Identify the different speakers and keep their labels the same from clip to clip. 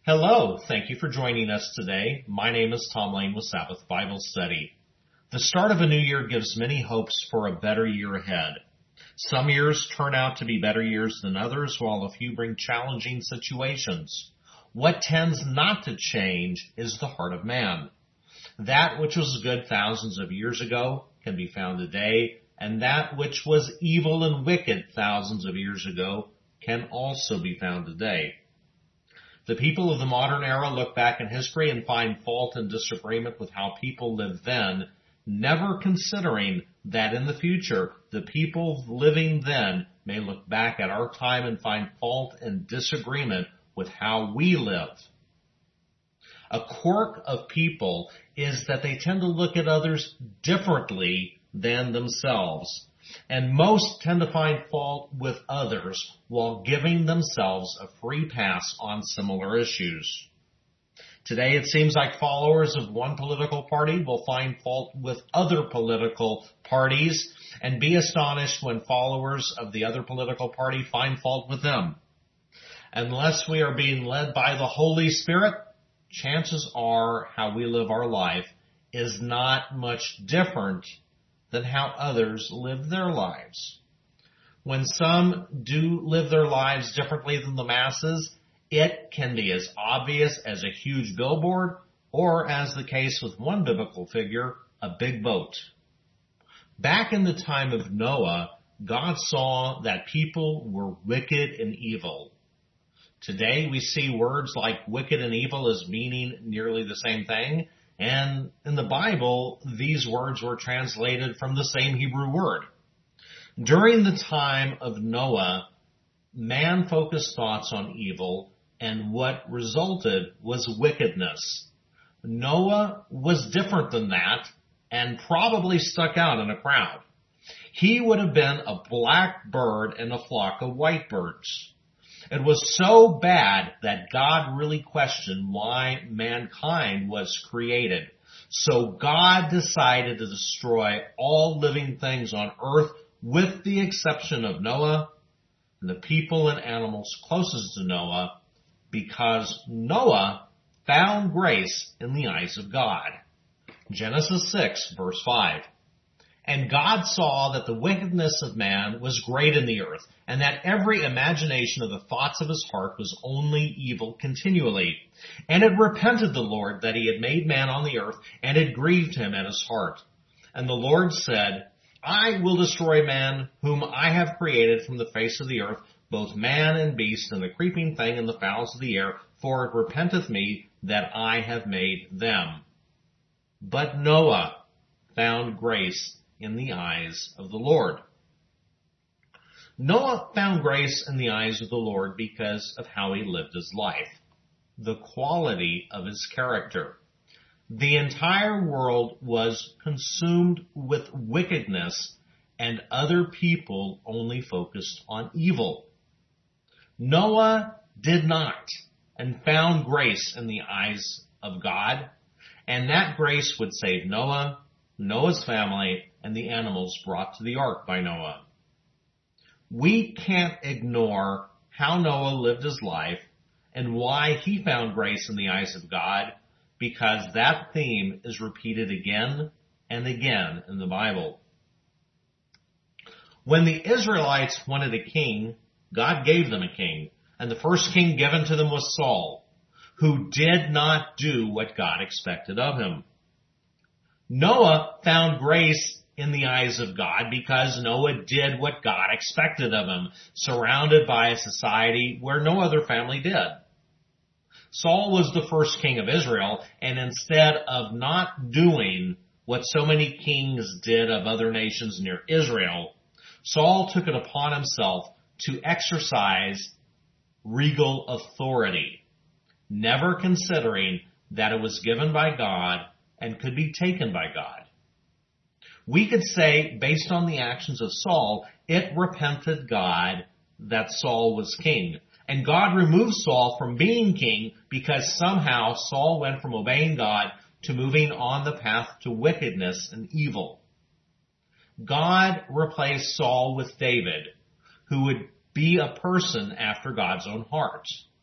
Speaker 1: Hello, thank you for joining us today. My name is Tom Lane with Sabbath Bible Study. The start of a new year gives many hopes for a better year ahead. Some years turn out to be better years than others, while a few bring challenging situations. What tends not to change is the heart of man. That which was good thousands of years ago can be found today, and that which was evil and wicked thousands of years ago can also be found today. The people of the modern era look back in history and find fault and disagreement with how people lived then, never considering that in the future, the people living then may look back at our time and find fault and disagreement with how we live. A quirk of people is that they tend to look at others differently than themselves, and most tend to find fault with others while giving themselves a free pass on similar issues. Today it seems like followers of one political party will find fault with other political parties and be astonished when followers of the other political party find fault with them. Unless we are being led by the Holy Spirit, chances are how we live our life is not much different than how others live their lives. When some do live their lives differently than the masses, it can be as obvious as a huge billboard, or as the case with one biblical figure, a big boat. Back in the time of Noah, God saw that people were wicked and evil. Today we see words like wicked and evil as meaning nearly the same thing, and in the Bible, these words were translated from the same Hebrew word. During the time of Noah, man focused thoughts on evil, and what resulted was wickedness. Noah was different than that, and probably stuck out in a crowd. He would have been a black bird in a flock of white birds. It was so bad that God really questioned why mankind was created. So God decided to destroy all living things on earth with the exception of Noah and the people and animals closest to Noah, because Noah found grace in the eyes of God. Genesis 6, verse 5. And God saw that the wickedness of man was great in the earth, and that every imagination of the thoughts of his heart was only evil continually. And it repented the Lord that he had made man on the earth, and it grieved him at his heart. And the Lord said, I will destroy man whom I have created from the face of the earth, both man and beast, and the creeping thing and the fowls of the air, for it repenteth me that I have made them. But Noah found grace in the eyes of the Lord. Noah found grace in the eyes of the Lord because of how he lived his life, the quality of his character. The entire world was consumed with wickedness, and other people only focused on evil. Noah did not, and found grace in the eyes of God, and that grace would save Noah, Noah's family, and the animals brought to the ark by Noah. We can't ignore how Noah lived his life and why he found grace in the eyes of God, because that theme is repeated again and again in the Bible. When the Israelites wanted a king, God gave them a king, and the first king given to them was Saul, who did not do what God expected of him. Noah found grace in the eyes of God because Noah did what God expected of him, surrounded by a society where no other family did. Saul was the first king of Israel, and instead of not doing what so many kings did of other nations near Israel, Saul took it upon himself to exercise regal authority, never considering that it was given by God and could be taken by God. We could say, based on the actions of Saul, it repented God that Saul was king. And God removed Saul from being king because somehow Saul went from obeying God to moving on the path to wickedness and evil. God replaced Saul with David, who would be a person after God's own heart.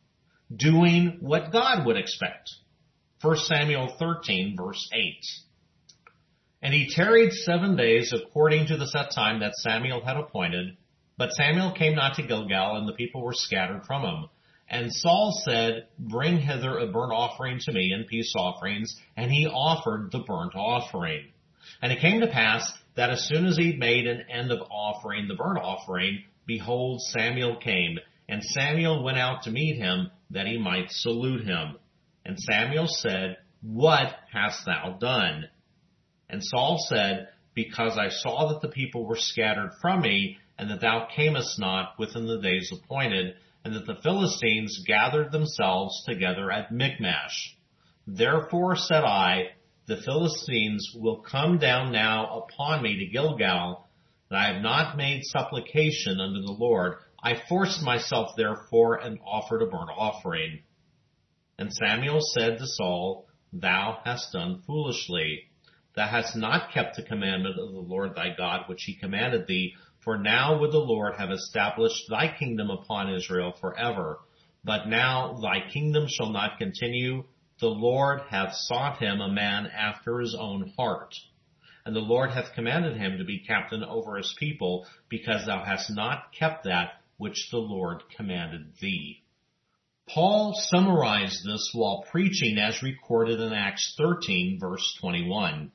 Speaker 1: doing what God would expect. 1 Samuel 13, verse 8. And he tarried 7 days according to the set time that Samuel had appointed. But Samuel came not to Gilgal, and the people were scattered from him. And Saul said, Bring hither a burnt offering to me and peace offerings. And he offered the burnt offering. And it came to pass that as soon as he had made an end of offering the burnt offering, behold, Samuel came. And Samuel went out to meet him, that he might salute him. And Samuel said, What hast thou done? And Saul said, Because I saw that the people were scattered from me, and that thou camest not within the days appointed, and that the Philistines gathered themselves together at Michmash. Therefore said I, The Philistines will come down now upon me to Gilgal, that I have not made supplication unto the Lord. I forced myself therefore and offered a burnt offering. And Samuel said to Saul, Thou hast done foolishly. Thou hast not kept the commandment of the Lord thy God, which he commanded thee. For now would the Lord have established thy kingdom upon Israel forever. But now thy kingdom shall not continue. The Lord hath sought him a man after his own heart. And the Lord hath commanded him to be captain over his people, because thou hast not kept that which the Lord commanded thee. Paul summarized this while preaching as recorded in Acts 13, verse 21.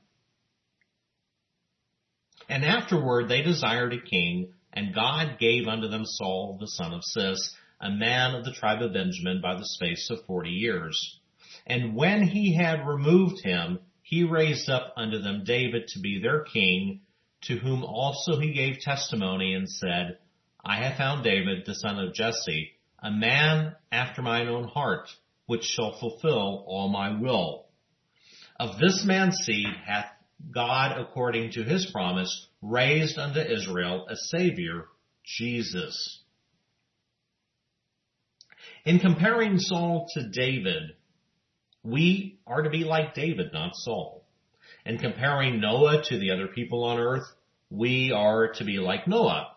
Speaker 1: And afterward they desired a king, and God gave unto them Saul the son of Cis, a man of the tribe of Benjamin, by the space of 40 years. And when he had removed him, he raised up unto them David to be their king, to whom also he gave testimony and said, I have found David the son of Jesse, a man after mine own heart, which shall fulfill all my will. Of this man's seed hath God, according to his promise, raised unto Israel a Savior, Jesus. In comparing Saul to David, we are to be like David, not Saul. In comparing Noah to the other people on earth, we are to be like Noah.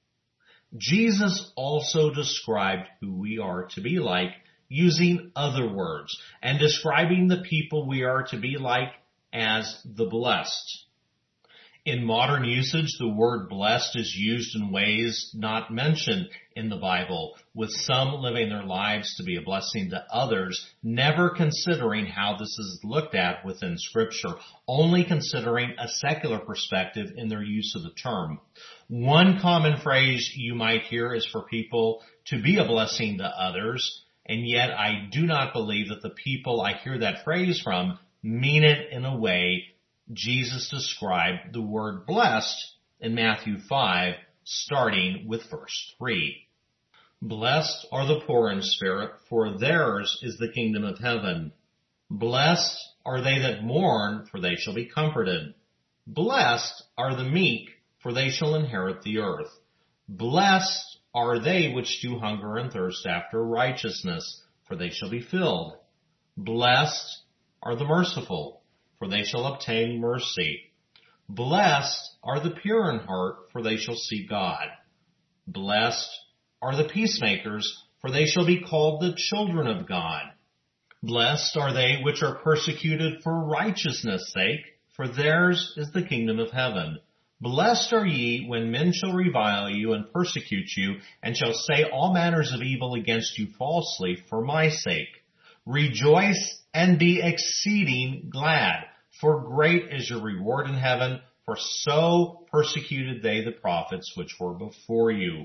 Speaker 1: Jesus also described who we are to be like using other words and describing the people we are to be like as the blessed. In modern usage, the word blessed is used in ways not mentioned in the Bible, with some living their lives to be a blessing to others, never considering how this is looked at within Scripture, only considering a secular perspective in their use of the term. One common phrase you might hear is for people to be a blessing to others, and yet I do not believe that the people I hear that phrase from mean it in a way Jesus described the word blessed in Matthew 5, starting with verse 3. Blessed are the poor in spirit, for theirs is the kingdom of heaven. Blessed are they that mourn, for they shall be comforted. Blessed are the meek, for they shall inherit the earth. Blessed are they which do hunger and thirst after righteousness, for they shall be filled. Blessed are the merciful, for they shall obtain mercy. Blessed are the pure in heart, for they shall see God. Blessed are the peacemakers, for they shall be called the children of God. Blessed are they which are persecuted for righteousness' sake, for theirs is the kingdom of heaven. Blessed are ye when men shall revile you and persecute you, and shall say all manners of evil against you falsely for my sake. Rejoice and be exceeding glad, for great is your reward in heaven, for so persecuted they the prophets which were before you.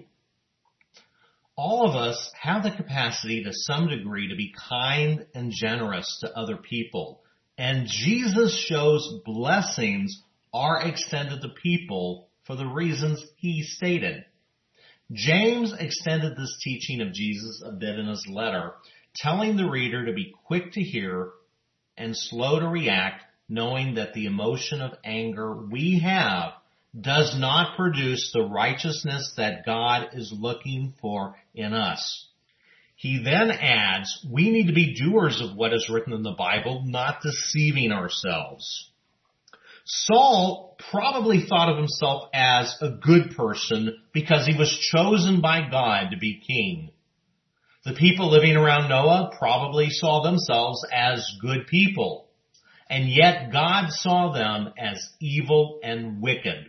Speaker 1: All of us have the capacity to some degree to be kind and generous to other people, and Jesus shows blessings are extended to people for the reasons he stated. James extended this teaching of Jesus a bit in his letter, telling the reader to be quick to hear and slow to react, knowing that the emotion of anger we have does not produce the righteousness that God is looking for in us. He then adds, we need to be doers of what is written in the Bible, not deceiving ourselves. Saul probably thought of himself as a good person because he was chosen by God to be king. The people living around Noah probably saw themselves as good people, and yet God saw them as evil and wicked.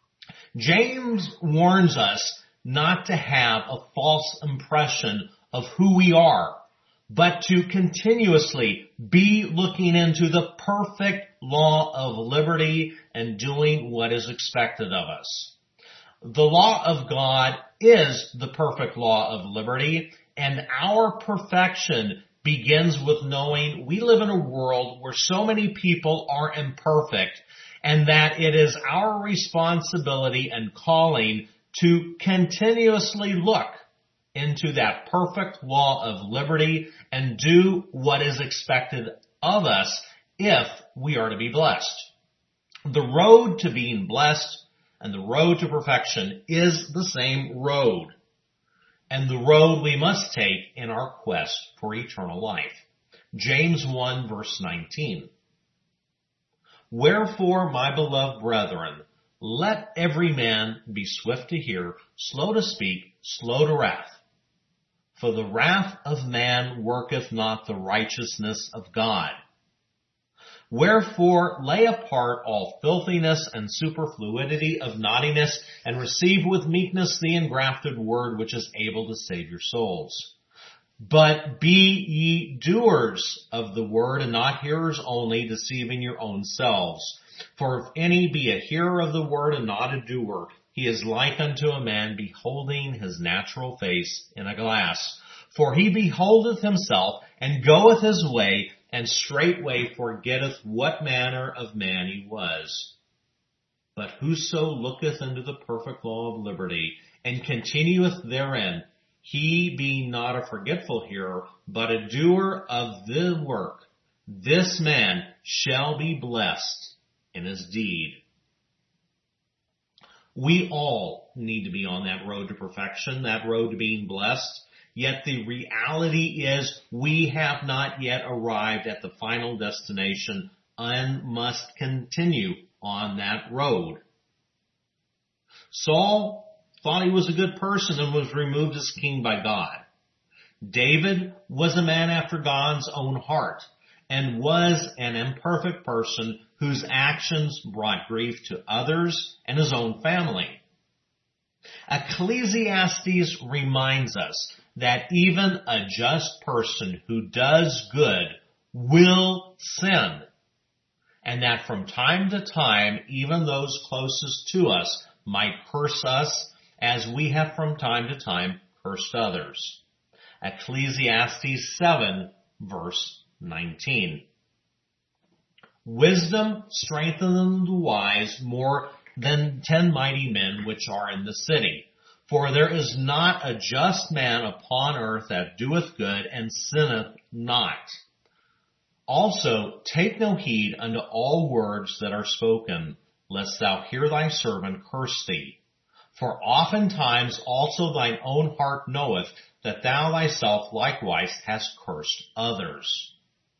Speaker 1: James warns us not to have a false impression of who we are, but to continuously be looking into the perfect law of liberty and doing what is expected of us. The law of God is the perfect law of liberty, and our perfection begins with knowing we live in a world where so many people are imperfect, and that it is our responsibility and calling to continuously look into that perfect law of liberty and do what is expected of us if we are to be blessed. The road to being blessed and the road to perfection is the same road, and the road we must take in our quest for eternal life. James 1 verse 19. Wherefore, my beloved brethren, let every man be swift to hear, slow to speak, slow to wrath. For the wrath of man worketh not the righteousness of God. Wherefore, lay apart all filthiness and superfluity of naughtiness, and receive with meekness the engrafted word which is able to save your souls. But be ye doers of the word, and not hearers only, deceiving your own selves. For if any be a hearer of the word and not a doer, he is like unto a man beholding his natural face in a glass. For he beholdeth himself, and goeth his way, and straightway forgetteth what manner of man he was. But whoso looketh into the perfect law of liberty, and continueth therein, he being not a forgetful hearer, but a doer of the work, this man shall be blessed in his deed. We all need to be on that road to perfection, that road to being blessed. Yet the reality is we have not yet arrived at the final destination and must continue on that road. Saul thought he was a good person and was removed as king by God. David was a man after God's own heart and was an imperfect person whose actions brought grief to others and his own family. Ecclesiastes reminds us that even a just person who does good will sin, and that from time to time, even those closest to us might curse us as we have from time to time cursed others. Ecclesiastes 7 verse 19. Wisdom strengtheneth the wise more than 10 mighty men which are in the city. For there is not a just man upon earth that doeth good and sinneth not. Also, take no heed unto all words that are spoken, lest thou hear thy servant curse thee. For oftentimes also thine own heart knoweth that thou thyself likewise hast cursed others.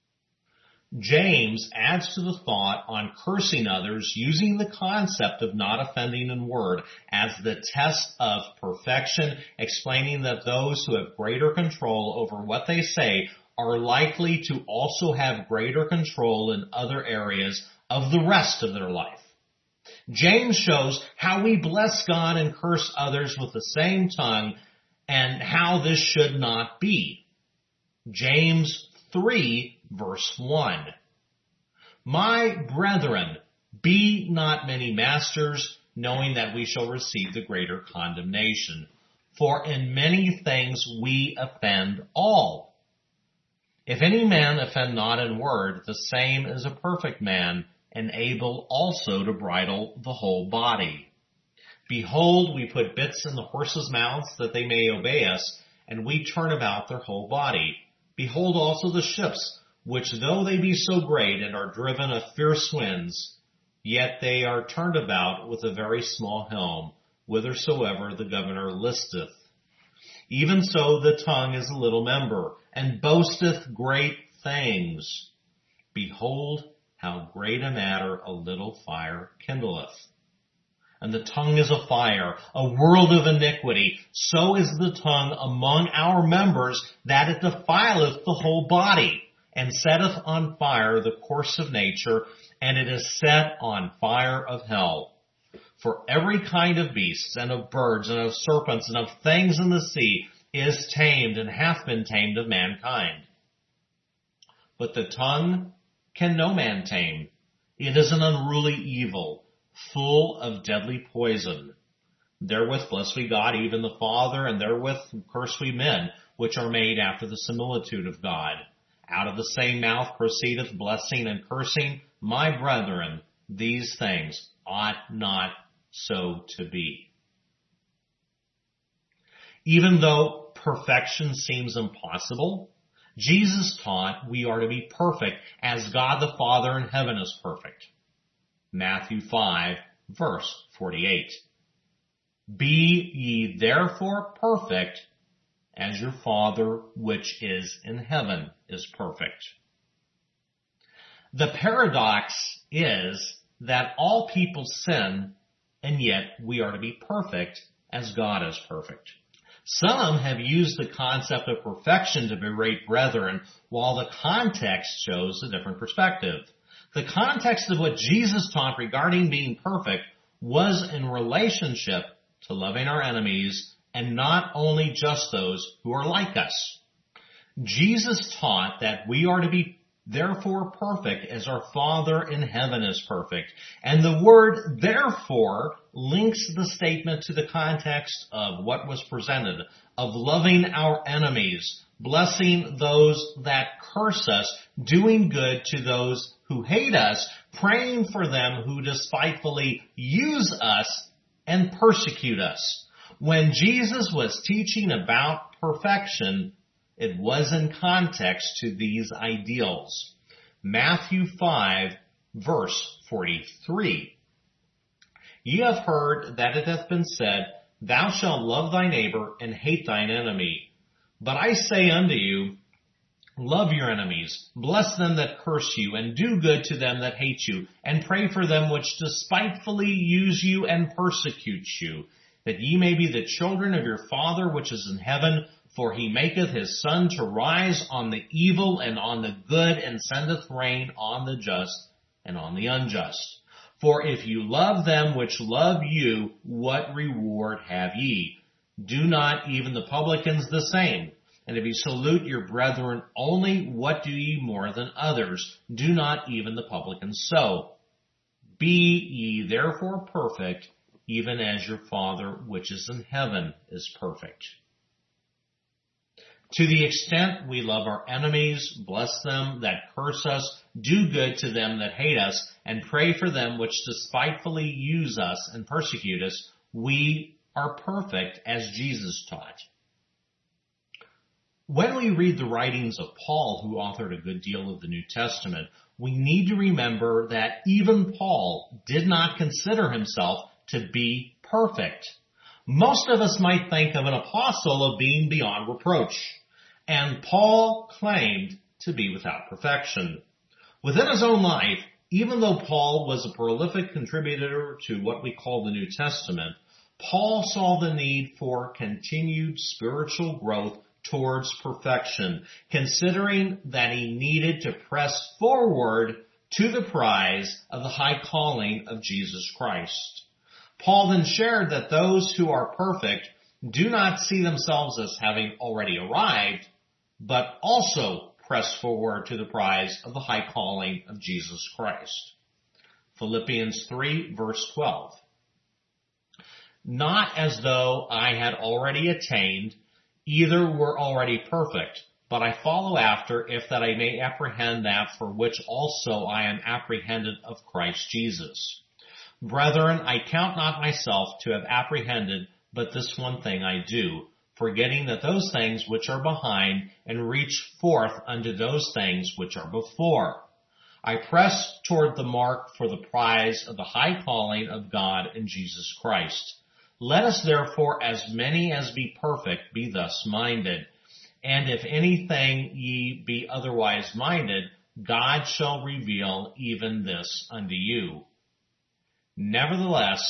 Speaker 1: James adds to the thought on cursing others using the concept of not offending in word as the test of perfection, explaining that those who have greater control over what they say are likely to also have greater control in other areas of the rest of their life. James shows how we bless God and curse others with the same tongue and how this should not be. James 3 verse 1. My brethren, be not many masters, knowing that we shall receive the greater condemnation. For in many things we offend all. If any man offend not in word, the same is a perfect man, and able also to bridle the whole body. Behold, we put bits in the horses' mouths that they may obey us, and we turn about their whole body. Behold also the ships, which though they be so great and are driven of fierce winds, yet they are turned about with a very small helm, whithersoever the governor listeth. Even so the tongue is a little member, and boasteth great things. Behold, how great a matter a little fire kindleth. And the tongue is a fire, a world of iniquity. So is the tongue among our members, that it defileth the whole body, and setteth on fire the course of nature, and it is set on fire of hell. For every kind of beasts, and of birds, and of serpents, and of things in the sea, is tamed, and hath been tamed of mankind. But the tongue can no man tame. It is an unruly evil, full of deadly poison. Therewith bless we God, even the Father, and therewith curse we men, which are made after the similitude of God. Out of the same mouth proceedeth blessing and cursing. My brethren, these things ought not so to be. Even though perfection seems impossible, Jesus taught we are to be perfect as God the Father in heaven is perfect. Matthew 5, verse 48. Be ye therefore perfect as your Father which is in heaven is perfect. The paradox is that all people sin, and yet we are to be perfect as God is perfect. Some have used the concept of perfection to berate brethren, while the context shows a different perspective. The context of what Jesus taught regarding being perfect was in relationship to loving our enemies, and not only just those who are like us. Jesus taught that we are to be therefore perfect as our Father in heaven is perfect. And the word therefore links the statement to the context of what was presented, of loving our enemies, blessing those that curse us, doing good to those who hate us, praying for them who despitefully use us and persecute us. When Jesus was teaching about perfection, it was in context to these ideals. Matthew 5, verse 43. Ye have heard that it hath been said, Thou shalt love thy neighbor and hate thine enemy. But I say unto you, love your enemies, bless them that curse you, and do good to them that hate you, and pray for them which despitefully use you and persecute you, that ye may be the children of your Father which is in heaven. For he maketh his sun to rise on the evil and on the good, and sendeth rain on the just and on the unjust. For if you love them which love you, what reward have ye? Do not even the publicans the same? And if you salute your brethren only, what do ye more than others? Do not even the publicans so? Be ye therefore perfect, even as your Father which is in heaven is perfect. To the extent we love our enemies, bless them that curse us, do good to them that hate us, and pray for them which despitefully use us and persecute us, we are perfect as Jesus taught. When we read the writings of Paul, who authored a good deal of the New Testament, we need to remember that even Paul did not consider himself to be perfect. Most of us might think of an apostle of being beyond reproach. And Paul claimed to be without perfection. Within his own life, even though Paul was a prolific contributor to what we call the New Testament, Paul saw the need for continued spiritual growth towards perfection, considering that he needed to press forward to the prize of the high calling of Jesus Christ. Paul then shared that those who are perfect do not see themselves as having already arrived, but also press forward to the prize of the high calling of Jesus Christ. Philippians 3, verse 12. Not as though I had already attained, either were already perfect, but I follow after, if that I may apprehend that for which also I am apprehended of Christ Jesus. Brethren, I count not myself to have apprehended, but this one thing I do, forgetting that those things which are behind, and reach forth unto those things which are before. I press toward the mark for the prize of the high calling of God in Jesus Christ. Let us therefore, as many as be perfect, be thus minded. And if anything ye be otherwise minded, God shall reveal even this unto you. Nevertheless,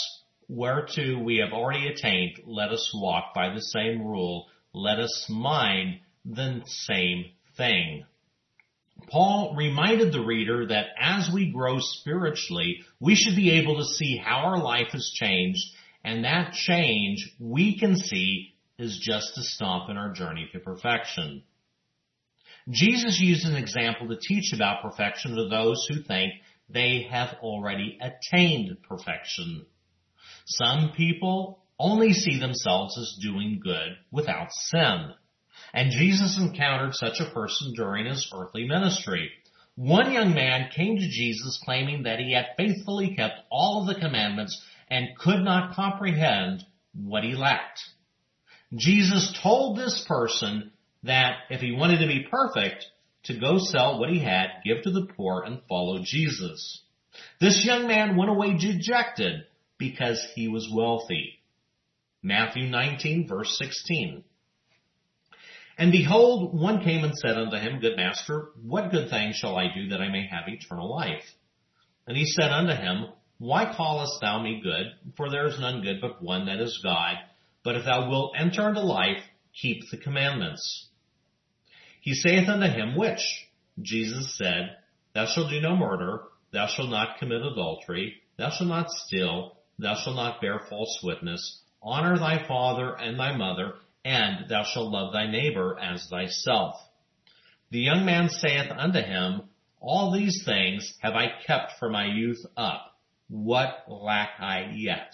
Speaker 1: whereto we have already attained, let us walk by the same rule. Let us mind the same thing. Paul reminded the reader that as we grow spiritually, we should be able to see how our life has changed, and that change we can see is just a stop in our journey to perfection. Jesus used an example to teach about perfection to those who think they have already attained perfection. Some people only see themselves as doing good without sin. And Jesus encountered such a person during his earthly ministry. One young man came to Jesus claiming that he had faithfully kept all of the commandments and could not comprehend what he lacked. Jesus told this person that if he wanted to be perfect, to go sell what he had, give to the poor, and follow Jesus. This young man went away dejected because he was wealthy. Matthew 19, verse 16. And behold, one came and said unto him, Good master, what good thing shall I do that I may have eternal life? And he said unto him, Why callest thou me good? For there is none good but one, that is God. But if thou wilt enter into life, keep the commandments. He saith unto him, Which? Jesus said, Thou shalt do no murder, thou shalt not commit adultery, thou shalt not steal, thou shalt not bear false witness, honor thy father and thy mother, and thou shalt love thy neighbor as thyself. The young man saith unto him, All these things have I kept from my youth up. What lack I yet?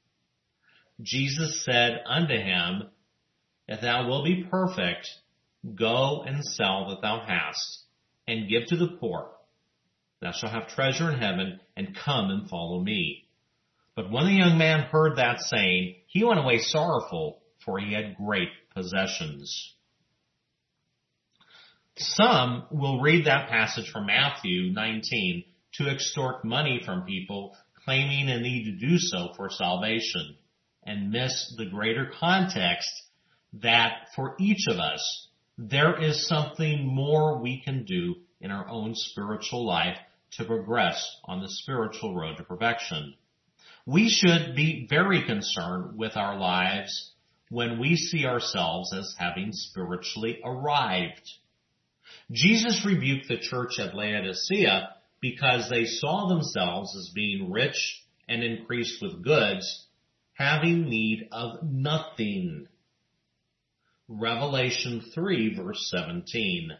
Speaker 1: Jesus said unto him, If thou wilt be perfect, go and sell that thou hast, and give to the poor. Thou shalt have treasure in heaven, and come and follow me. But when the young man heard that saying, he went away sorrowful, for he had great possessions. Some will read that passage from Matthew 19 to extort money from people claiming a need to do so for salvation, and miss the greater context that for each of us, there is something more we can do in our own spiritual life to progress on the spiritual road to perfection. We should be very concerned with our lives when we see ourselves as having spiritually arrived. Jesus rebuked the church at Laodicea because they saw themselves as being rich and increased with goods, having need of nothing. Revelation 3, verse 17.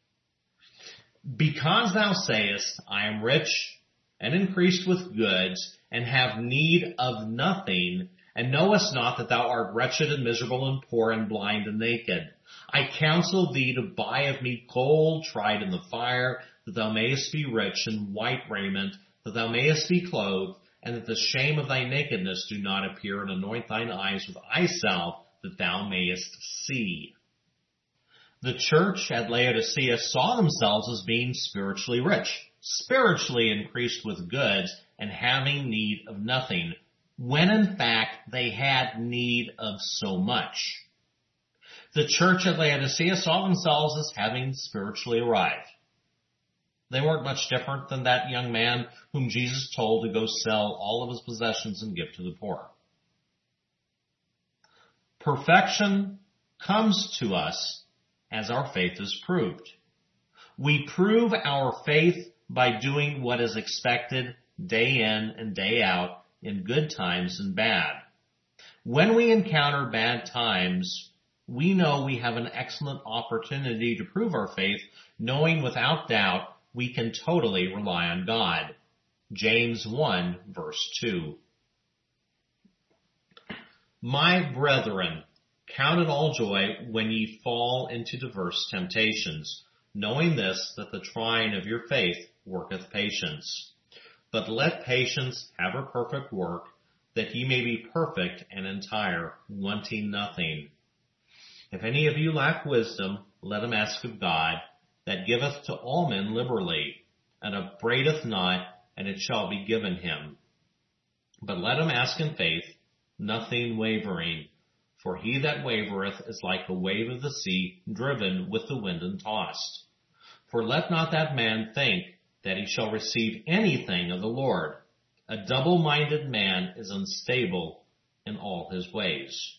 Speaker 1: Because thou sayest, I am rich and increased with goods, and have need of nothing, and knowest not that thou art wretched and miserable and poor and blind and naked. I counsel thee to buy of me gold tried in the fire, that thou mayest be rich, and white raiment, that thou mayest be clothed, and that the shame of thy nakedness do not appear, and anoint thine eyes with eye salve, that thou mayest see. The church at Laodicea saw themselves as being spiritually rich, spiritually increased with goods, and having need of nothing, when in fact they had need of so much. The church at Laodicea saw themselves as having spiritually arrived. They weren't much different than that young man whom Jesus told to go sell all of his possessions and give to the poor. Perfection comes to us as our faith is proved. We prove our faith by doing what is expected day in and day out in good times and bad. When we encounter bad times, we know we have an excellent opportunity to prove our faith, knowing without doubt we can totally rely on God. James 1, verse 2. My brethren, count it all joy when ye fall into diverse temptations, knowing this, that the trying of your faith worketh patience. But let patience have her perfect work, that ye may be perfect and entire, wanting nothing. If any of you lack wisdom, let him ask of God, that giveth to all men liberally, and upbraideth not, and it shall be given him. But let him ask in faith, nothing wavering. For he that wavereth is like a wave of the sea, driven with the wind and tossed. For let not that man think that he shall receive anything of the Lord. A double-minded man is unstable in all his ways.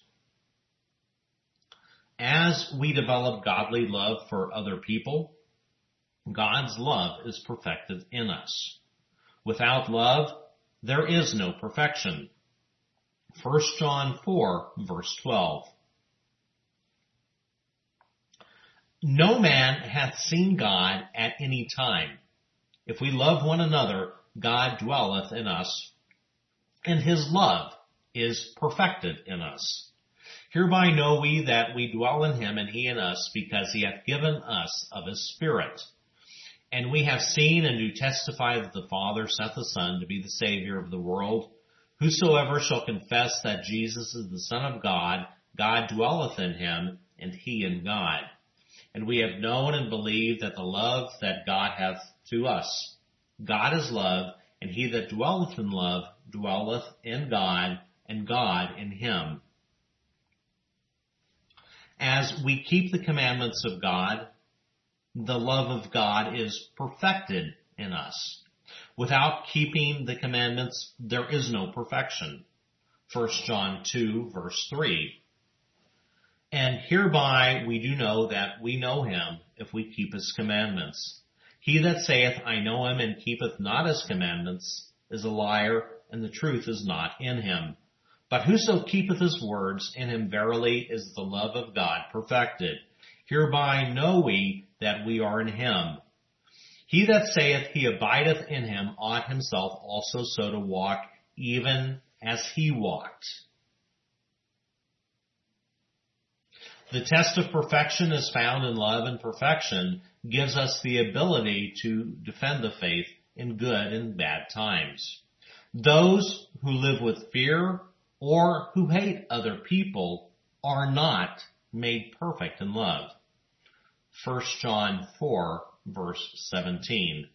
Speaker 1: As we develop godly love for other people, God's love is perfected in us. Without love, there is no perfection. 1 John 4, verse 12. No man hath seen God at any time. If we love one another, God dwelleth in us, and his love is perfected in us. Hereby know we that we dwell in him, and he in us, because he hath given us of his Spirit. And we have seen and do testify that the Father sent the Son to be the Savior of the world. Whosoever shall confess that Jesus is the Son of God, God dwelleth in him, and he in God. And we have known and believed that the love that God hath to us. God is love, and he that dwelleth in love dwelleth in God, and God in him. As we keep the commandments of God, the love of God is perfected in us. Without keeping the commandments, there is no perfection. 1 John 2, verse 3. And hereby we do know that we know him, if we keep his commandments. He that saith, I know him, and keepeth not his commandments, is a liar, and the truth is not in him. But whoso keepeth his words, in him verily is the love of God perfected. Hereby know we that we are in him. He that saith he abideth in him ought himself also so to walk, even as he walked. The test of perfection is found in love, and perfection gives us the ability to defend the faith in good and bad times. Those who live with fear or who hate other people are not made perfect in love. 1 John 4, verse 17.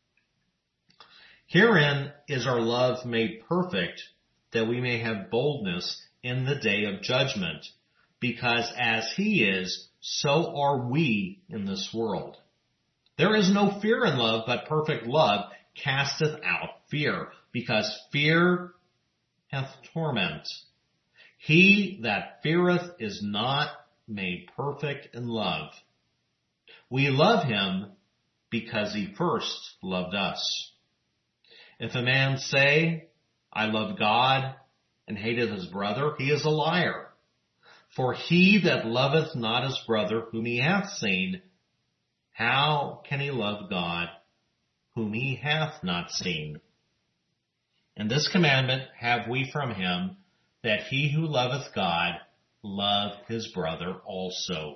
Speaker 1: Herein is our love made perfect, that we may have boldness in the day of judgment, because as he is, so are we in this world. There is no fear in love, but perfect love casteth out fear, because fear hath torment. He that feareth is not made perfect in love. We love him because he first loved us. If a man say, I love God, and hateth his brother, he is a liar. For he that loveth not his brother whom he hath seen, how can he love God whom he hath not seen? And this commandment have we from him, that he who loveth God love his brother also.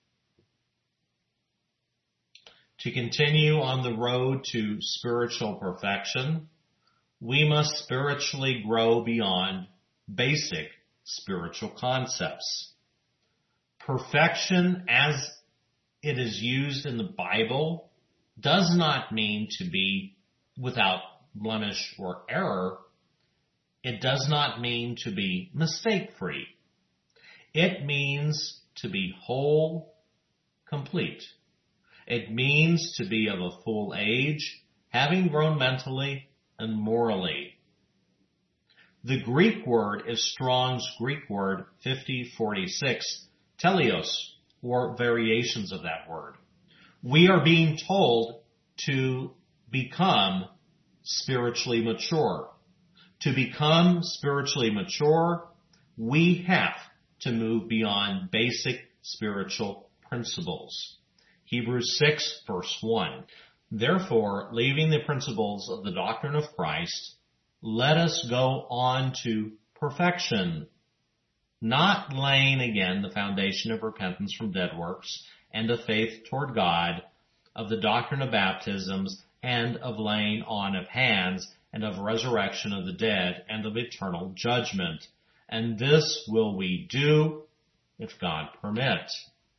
Speaker 1: To continue on the road to spiritual perfection, we must spiritually grow beyond basic spiritual concepts. Perfection, as it is used in the Bible, does not mean to be without blemish or error. It does not mean to be mistake-free. It means to be whole, complete. It means to be of a full age, having grown mentally and morally. The Greek word is Strong's Greek word 5046, teleos, or variations of that word. We are being told to become spiritually mature. To become spiritually mature, we have to move beyond basic spiritual principles. Hebrews 6, verse 1. Therefore, leaving the principles of the doctrine of Christ, let us go on to perfection, not laying again the foundation of repentance from dead works and of faith toward God, of the doctrine of baptisms, and of laying on of hands, and of resurrection of the dead, and of eternal judgment. And this will we do if God permit.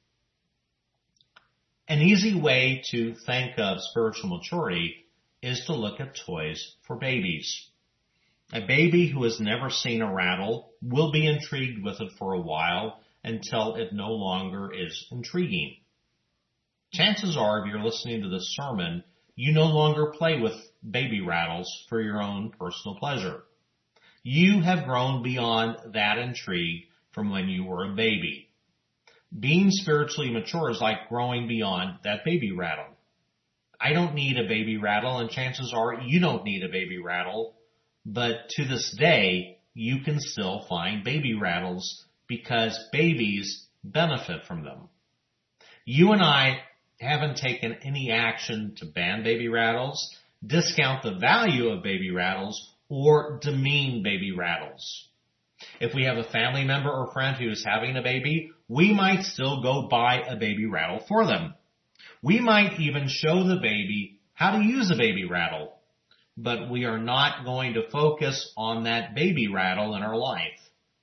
Speaker 1: An easy way to think of spiritual maturity is to look at toys for babies. A baby who has never seen a rattle will be intrigued with it for a while until it no longer is intriguing. Chances are, if you're listening to this sermon, you no longer play with baby rattles for your own personal pleasure. You have grown beyond that intrigue from when you were a baby. Being spiritually mature is like growing beyond that baby rattle. I don't need a baby rattle, and chances are you don't need a baby rattle, but to this day, you can still find baby rattles because babies benefit from them. You and I haven't taken any action to ban baby rattles, discount the value of baby rattles, or demean baby rattles. If we have a family member or friend who is having a baby, we might still go buy a baby rattle for them. We might even show the baby how to use a baby rattle, but we are not going to focus on that baby rattle in our life.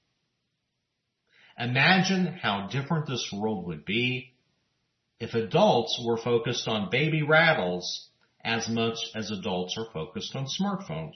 Speaker 1: Imagine how different this world would be if adults were focused on baby rattles as much as adults are focused on smartphones.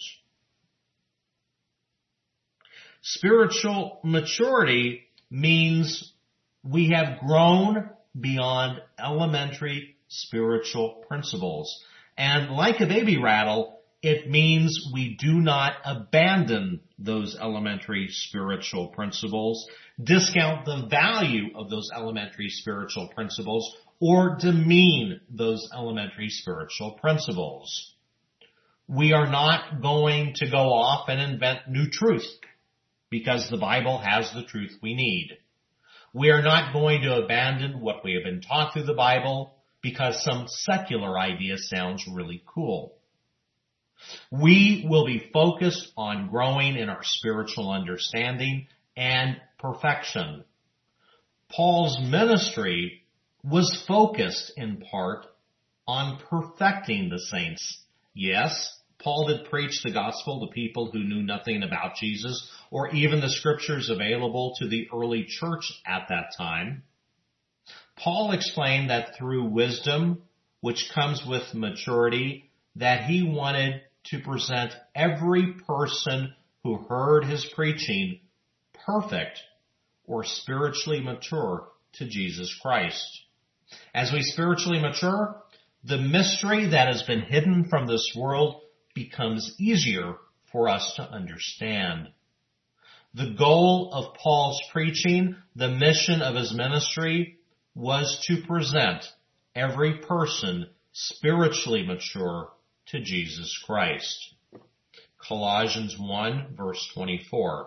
Speaker 1: Spiritual maturity means we have grown beyond elementary spiritual principles. And like a baby rattle, it means we do not abandon those elementary spiritual principles, discount the value of those elementary spiritual principles, or demean those elementary spiritual principles. We are not going to go off and invent new truth because the Bible has the truth we need. We are not going to abandon what we have been taught through the Bible because some secular idea sounds really cool. We will be focused on growing in our spiritual understanding and perfection. Paul's ministry was focused in part on perfecting the saints. Yes, Paul did preach the gospel to people who knew nothing about Jesus or even the scriptures available to the early church at that time. Paul explained that through wisdom, which comes with maturity, that he wanted to present every person who heard his preaching perfect or spiritually mature to Jesus Christ. As we spiritually mature, the mystery that has been hidden from this world becomes easier for us to understand. The goal of Paul's preaching, the mission of his ministry, was to present every person spiritually mature to Jesus Christ. Colossians 1 verse 24.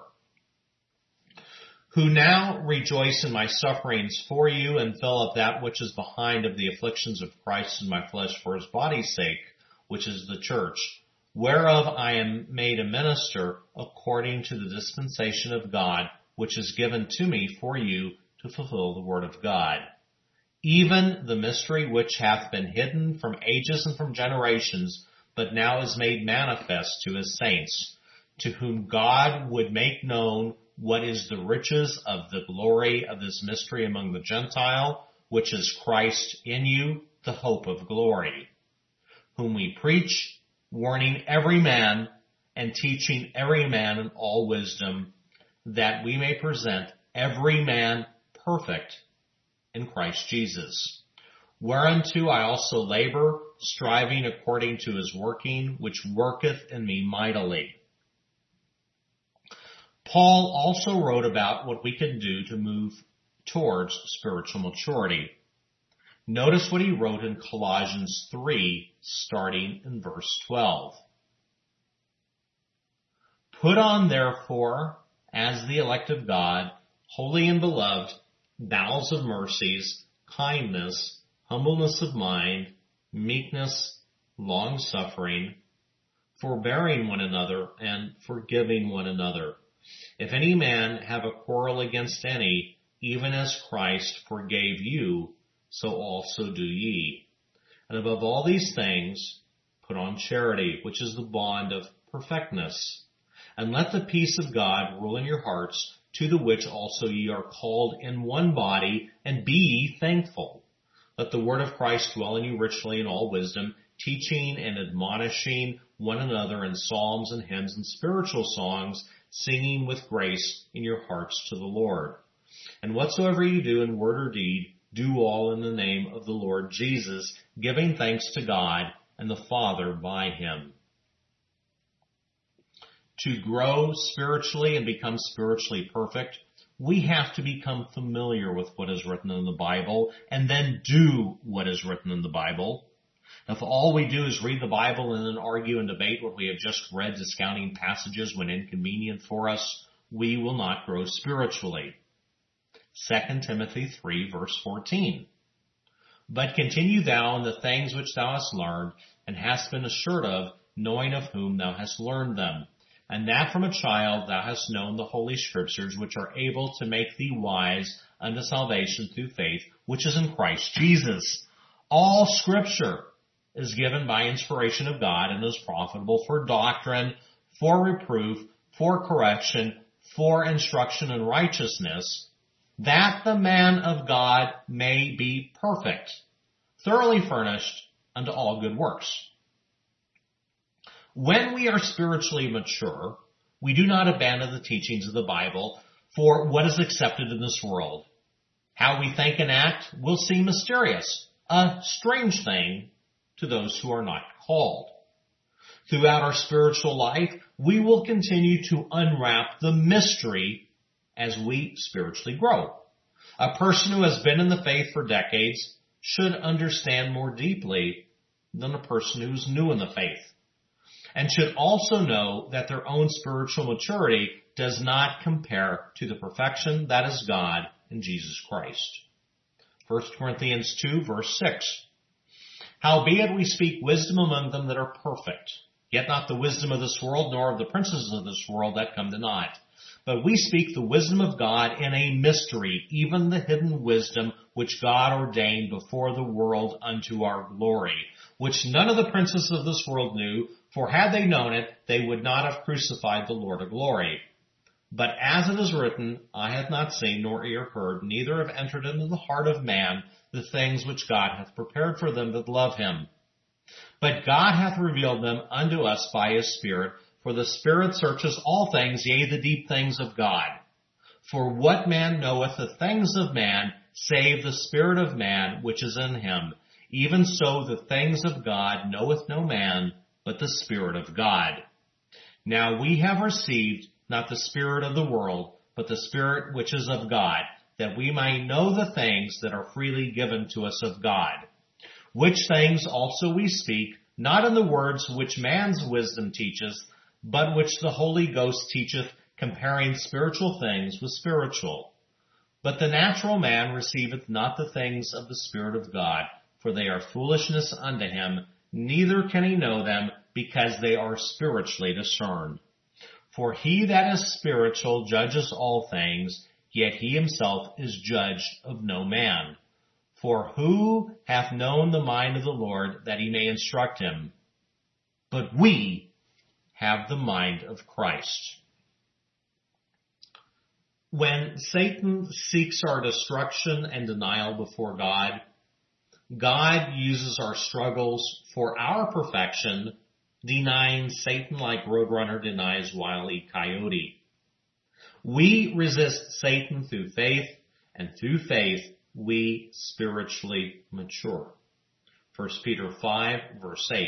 Speaker 1: Who now rejoice in my sufferings for you and fill up that which is behind of the afflictions of Christ in my flesh for his body's sake, which is the church, whereof I am made a minister according to the dispensation of God, which is given to me for you to fulfill the word of God. Even the mystery which hath been hidden from ages and from generations, but now is made manifest to his saints, to whom God would make known what is the riches of the glory of this mystery among the Gentile, which is Christ in you, the hope of glory, whom we preach, warning every man and teaching every man in all wisdom, that we may present every man perfect in Christ Jesus. Whereunto I also labor, striving according to his working, which worketh in me mightily. Paul also wrote about what we can do to move towards spiritual maturity. Notice what he wrote in Colossians 3, starting in verse 12. Put on therefore, as the elect of God, holy and beloved, bowels of mercies, kindness, humbleness of mind, meekness, long-suffering, forbearing one another, and forgiving one another. If any man have a quarrel against any, even as Christ forgave you, so also do ye. And above all these things, put on charity, which is the bond of perfectness. And let the peace of God rule in your hearts, to the which also ye are called in one body, and be ye thankful. Let the word of Christ dwell in you richly in all wisdom, teaching and admonishing one another in psalms and hymns and spiritual songs, singing with grace in your hearts to the Lord. And whatsoever you do in word or deed, do all in the name of the Lord Jesus, giving thanks to God and the Father by him. To grow spiritually and become spiritually perfect, we have to become familiar with what is written in the Bible and then do what is written in the Bible. If all we do is read the Bible and then argue and debate what we have just read, discounting passages when inconvenient for us, we will not grow spiritually. 2 Timothy 3 verse 14. But continue thou in the things which thou hast learned and hast been assured of, knowing of whom thou hast learned them, and that from a child thou hast known the Holy Scriptures, which are able to make thee wise unto salvation through faith, which is in Christ Jesus. All Scripture is given by inspiration of God and is profitable for doctrine, for reproof, for correction, for instruction in righteousness, that the man of God may be perfect, thoroughly furnished unto all good works. When we are spiritually mature, we do not abandon the teachings of the Bible for what is accepted in this world. How we think and act will seem mysterious, a strange thing to those who are not called. Throughout our spiritual life, we will continue to unwrap the mystery as we spiritually grow. A person who has been in the faith for decades should understand more deeply than a person who's new in the faith, and should also know that their own spiritual maturity does not compare to the perfection that is God in Jesus Christ. 1 Corinthians 2 verse 6. Howbeit we speak wisdom among them that are perfect, yet not the wisdom of this world, nor of the princes of this world that come to naught. But we speak the wisdom of God in a mystery, even the hidden wisdom which God ordained before the world unto our glory, which none of the princes of this world knew, for had they known it, they would not have crucified the Lord of glory. But as it is written, eye hath not seen, nor ear heard, neither have entered into the heart of man the things which God hath prepared for them that love him. But God hath revealed them unto us by his Spirit, for the Spirit searches all things, yea, the deep things of God. For what man knoweth the things of man, save the Spirit of man which is in him? Even so the things of God knoweth no man, but the Spirit of God. Now we have received not the spirit of the world, but the Spirit which is of God, that we might know the things that are freely given to us of God. Which things also we speak, not in the words which man's wisdom teacheth, but which the Holy Ghost teacheth, comparing spiritual things with spiritual. But the natural man receiveth not the things of the Spirit of God, for they are foolishness unto him, neither can he know them, because they are spiritually discerned. For he that is spiritual judges all things, yet he himself is judged of no man. For who hath known the mind of the Lord, that he may instruct him? But we have the mind of Christ. When Satan seeks our destruction and denial before God, God uses our struggles for our perfection, denying Satan like Roadrunner denies Wile E. Coyote. We resist Satan through faith, and through faith we spiritually mature. 1 Peter 5 verse 8.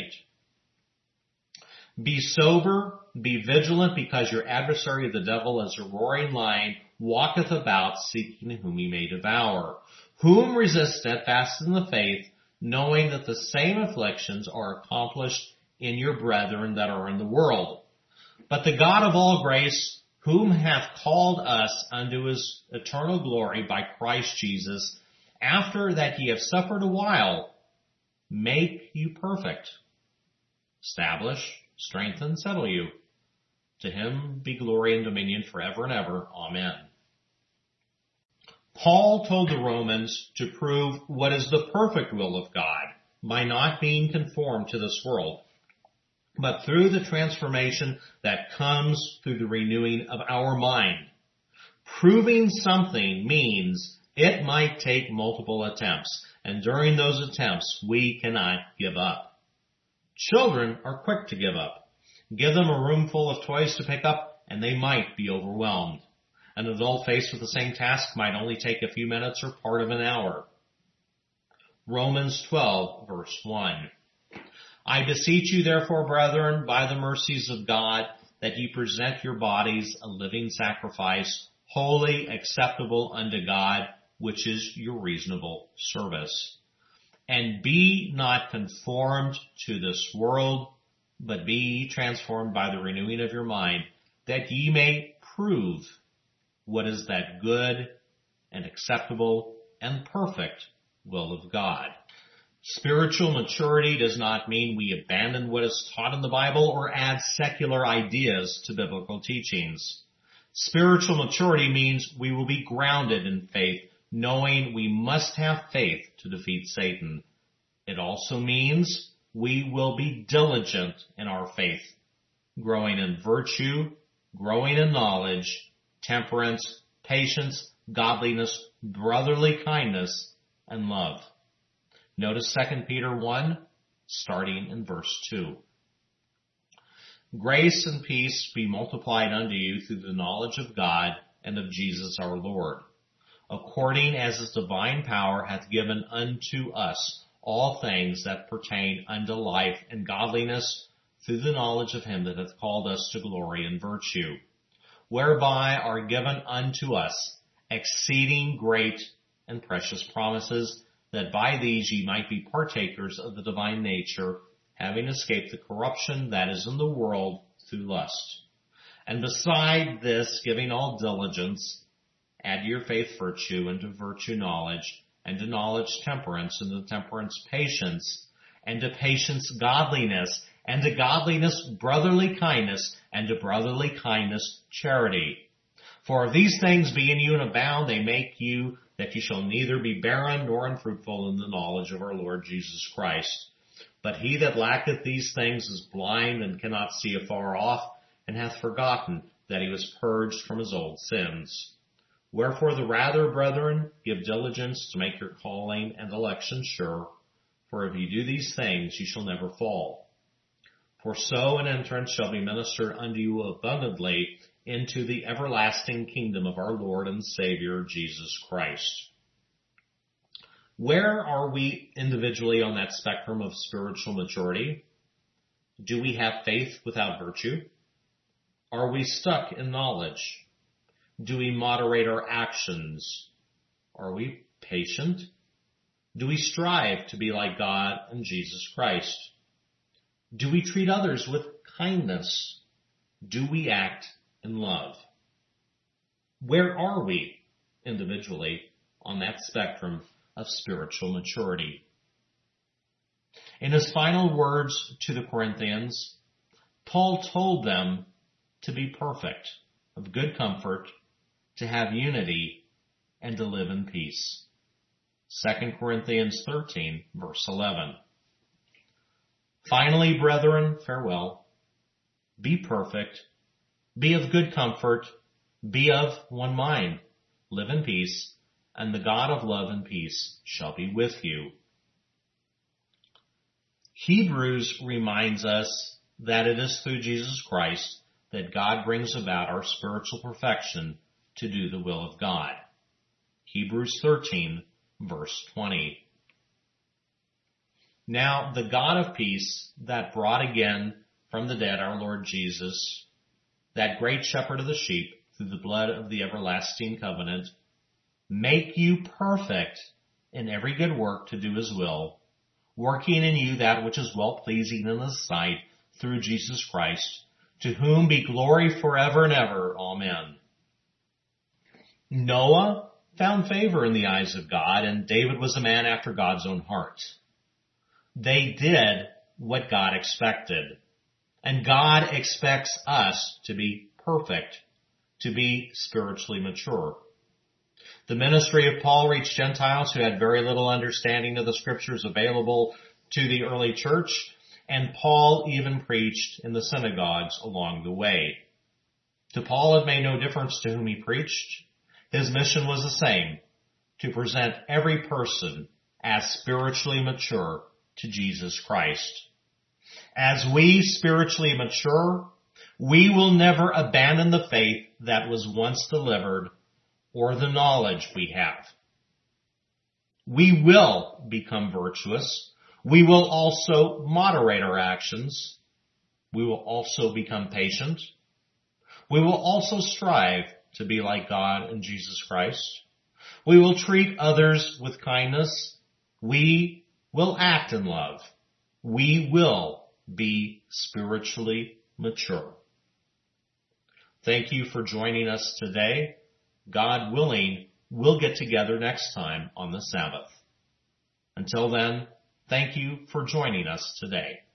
Speaker 1: Be sober, be vigilant, because your adversary the devil, as a roaring lion, walketh about seeking whom he may devour. Whom resist steadfast in the faith, knowing that the same afflictions are accomplished in your brethren that are in the world. But the God of all grace, whom hath called us unto his eternal glory by Christ Jesus, after that ye have suffered a while, make you perfect, establish, strengthen, settle you. To him be glory and dominion forever and ever. Amen. Paul told the Romans to prove what is the perfect will of God by not being conformed to this world, but through the transformation that comes through the renewing of our mind. Proving something means it might take multiple attempts, and during those attempts we cannot give up. Children are quick to give up. Give them a room full of toys to pick up, and they might be overwhelmed. An adult faced with the same task might only take a few minutes or part of an hour. Romans 12, verse 1. I beseech you, therefore, brethren, by the mercies of God, that ye present your bodies a living sacrifice, holy, acceptable unto God, which is your reasonable service. And be not conformed to this world, but be ye transformed by the renewing of your mind, that ye may prove what is that good and acceptable and perfect will of God. Spiritual maturity does not mean we abandon what is taught in the Bible or add secular ideas to biblical teachings. Spiritual maturity means we will be grounded in faith, knowing we must have faith to defeat Satan. It also means we will be diligent in our faith, growing in virtue, growing in knowledge, temperance, patience, godliness, brotherly kindness, and love. Notice 2 Peter 1, starting in verse 2. Grace and peace be multiplied unto you through the knowledge of God and of Jesus our Lord, according as his divine power hath given unto us all things that pertain unto life and godliness through the knowledge of him that hath called us to glory and virtue, whereby are given unto us exceeding great and precious promises, that by these ye might be partakers of the divine nature, having escaped the corruption that is in the world through lust. And beside this, giving all diligence, add to your faith virtue, and to virtue knowledge, and to knowledge temperance, and to temperance patience, and to patience godliness, and to godliness brotherly kindness, and to brotherly kindness charity. For if these things be in you and abound, they make you that ye shall neither be barren nor unfruitful in the knowledge of our Lord Jesus Christ. But he that lacketh these things is blind and cannot see afar off, and hath forgotten that he was purged from his old sins. Wherefore the rather, brethren, give diligence to make your calling and election sure, for if ye do these things, ye shall never fall. For so an entrance shall be ministered unto you abundantly into the everlasting kingdom of our Lord and Savior, Jesus Christ. Where are we individually on that spectrum of spiritual maturity? Do we have faith without virtue? Are we stuck in knowledge? Do we moderate our actions? Are we patient? Do we strive to be like God and Jesus Christ? Do we treat others with kindness? Do we act in love? Where are we individually on that spectrum of spiritual maturity? In his final words to the Corinthians, Paul told them to be perfect, of good comfort, to have unity, and to live in peace. 2 Corinthians 13, verse 11. Finally, brethren, farewell. Be perfect. Be of good comfort. Be of one mind. Live in peace, and the God of love and peace shall be with you. Hebrews reminds us that it is through Jesus Christ that God brings about our spiritual perfection to do the will of God. Hebrews 13, verse 20. Now the God of peace that brought again from the dead our Lord Jesus, that great shepherd of the sheep, through the blood of the everlasting covenant, make you perfect in every good work to do his will, working in you that which is well-pleasing in his sight, through Jesus Christ, to whom be glory forever and ever. Amen. Noah found favor in the eyes of God, and David was a man after God's own heart. They did what God expected. And God expects us to be perfect, to be spiritually mature. The ministry of Paul reached Gentiles who had very little understanding of the scriptures available to the early church, and Paul even preached in the synagogues along the way. To Paul it made no difference to whom he preached. His mission was the same, to present every person as spiritually mature to Jesus Christ. As we spiritually mature, we will never abandon the faith that was once delivered or the knowledge we have. We will become virtuous. We will also moderate our actions. We will also become patient. We will also strive to be like God and Jesus Christ. We will treat others with kindness. We will act in love. We will be spiritually mature. Thank you for joining us today. God willing, we'll get together next time on the Sabbath. Until then, thank you for joining us today.